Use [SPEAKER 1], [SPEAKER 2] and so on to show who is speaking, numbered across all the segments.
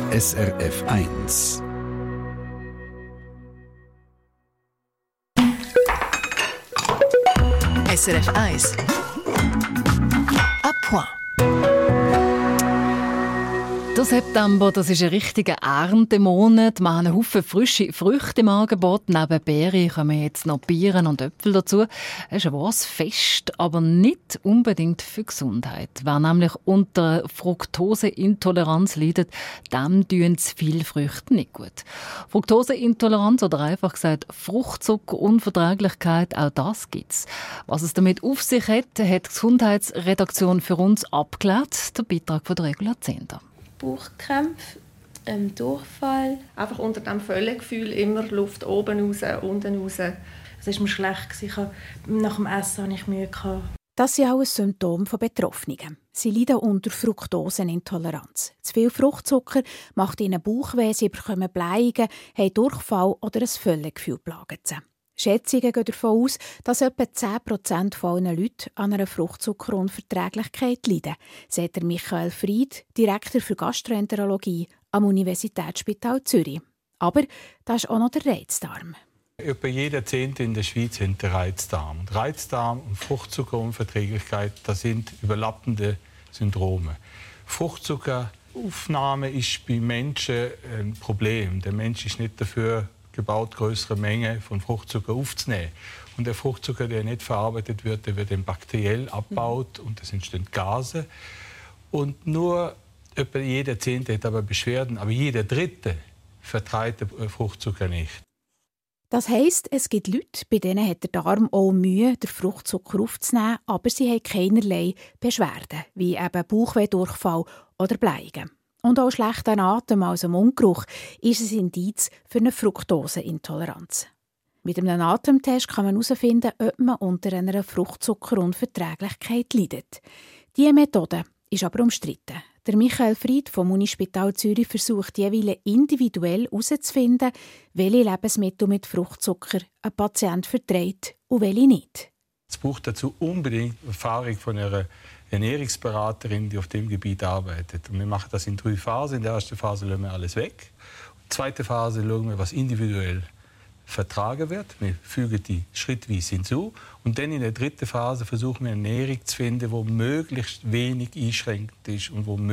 [SPEAKER 1] SRF 1.
[SPEAKER 2] SRF 1. À point.
[SPEAKER 3] Der September, das ist ein richtiger Erntemonat. Wir haben einen Haufen frische Früchte im Angebot. Neben Beeren kommen jetzt noch Birnen und Äpfel dazu. Es ist ein wahres Fest, aber nicht unbedingt für die Gesundheit. Wer nämlich unter Fructoseintoleranz leidet, dem tun zu viele Früchte nicht gut. Fructoseintoleranz oder einfach gesagt Fruchtzuckerunverträglichkeit, auch das gibt's. Was es damit auf sich hat die Gesundheitsredaktion für uns abgeklärt. Der Beitrag von der Regula Zehnder.
[SPEAKER 4] Bauchkrämpfe, Durchfall.
[SPEAKER 5] Einfach unter dem Völlegefühl immer Luft oben raus, unten raus.
[SPEAKER 4] Es war mir schlecht. Nach dem Essen hatte ich Mühe.
[SPEAKER 6] Das sind auch ein Symptom von Betroffenen. Sie leiden unter Fructoseintoleranz. Zu viel Fruchtzucker macht ihnen Bauchweh, sie bekommen Blähungen, haben Durchfall oder ein Völlegefühl plagt sie. Schätzungen gehen davon aus, dass etwa 10% von allen Leuten an einer Fruchtzuckerunverträglichkeit leiden, sagt Michael Fried, Direktor für Gastroenterologie am Universitätsspital Zürich. Aber da ist auch noch der Reizdarm.
[SPEAKER 7] Etwa jeder Zehnte in der Schweiz hat den Reizdarm. Reizdarm und Fruchtzuckerunverträglichkeit, das sind überlappende Syndrome. Fruchtzuckeraufnahme ist bei Menschen ein Problem. Der Mensch ist nicht dafür gebaut, größere Mengen von Fruchtzucker aufzunehmen. Und der Fruchtzucker, der nicht verarbeitet wird, der wird dann bakteriell abgebaut und es entstehen Gase. Und nur etwa jeder Zehnte hat aber Beschwerden, aber jeder Dritte verträgt den Fruchtzucker nicht.
[SPEAKER 6] Das heisst, es gibt Leute, bei denen hat der Darm auch Mühe, den Fruchtzucker aufzunehmen, aber sie haben keinerlei Beschwerden, wie eben Bauchweh, Durchfall oder Blähungen. Und auch schlechter Atem, also Mundgeruch, ist ein Indiz für eine Fructoseintoleranz. Mit einem Atemtest kann man herausfinden, ob man unter einer Fruchtzuckerunverträglichkeit leidet. Diese Methode ist aber umstritten. Der Michael Fried vom Unispital Zürich versucht jeweils individuell herauszufinden, welche Lebensmittel mit Fruchtzucker ein Patient verträgt und welche nicht.
[SPEAKER 7] Es braucht dazu unbedingt Erfahrung von einer Ernährungsberaterin, die auf dem Gebiet arbeitet. Und wir machen das in 3 Phasen. In der ersten Phase lassen wir alles weg. In der zweiten Phase schauen wir, was individuell vertragen wird. Wir fügen die schrittweise hinzu. Und dann in der dritten Phase versuchen wir eine Ernährung zu finden, die möglichst wenig einschränkend ist und wo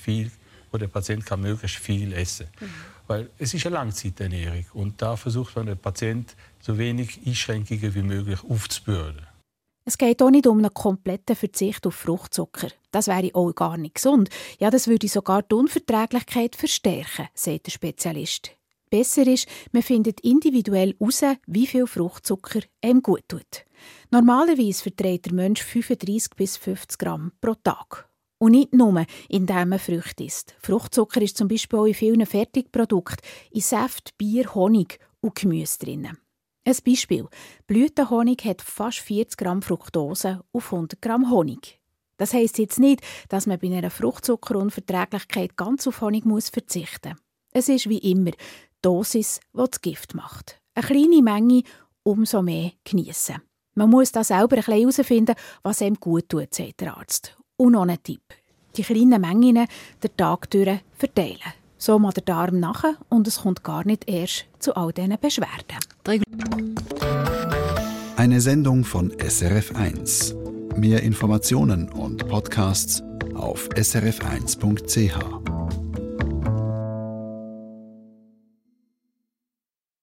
[SPEAKER 7] der Patient kann möglichst viel essen kann. Weil es ist eine Langzeiternährung. Und da versucht man, den Patient so wenig Einschränkungen wie möglich aufzubürden.
[SPEAKER 6] Es geht auch nicht um einen kompletten Verzicht auf Fruchtzucker. Das wäre auch gar nicht gesund. Ja, das würde sogar die Unverträglichkeit verstärken, sagt der Spezialist. Besser ist, man findet individuell heraus, wie viel Fruchtzucker einem gut tut. Normalerweise verträgt der Mensch 35 bis 50 Gramm pro Tag. Und nicht nur, indem man Früchte isst. Fruchtzucker ist zum Beispiel auch in vielen Fertigprodukten, in Saft, Bier, Honig und Gemüse drin. Ein Beispiel. Blütenhonig hat fast 40 Gramm Fructose auf 100 Gramm Honig. Das heisst jetzt nicht, dass man bei einer Fruchtzuckerunverträglichkeit ganz auf Honig verzichten muss. Es ist wie immer die Dosis, die das Gift macht. Eine kleine Menge, umso mehr geniessen. Man muss da selber ein bisschen herausfinden, was einem gut tut, sagt der Arzt. Und noch ein Tipp. Die kleinen Mengen den Tag durch verteilen. So macht der Darm nachher und es kommt gar nicht erst zu all diesen Beschwerden.
[SPEAKER 1] Eine Sendung von SRF 1. Mehr Informationen und Podcasts auf srf1.ch.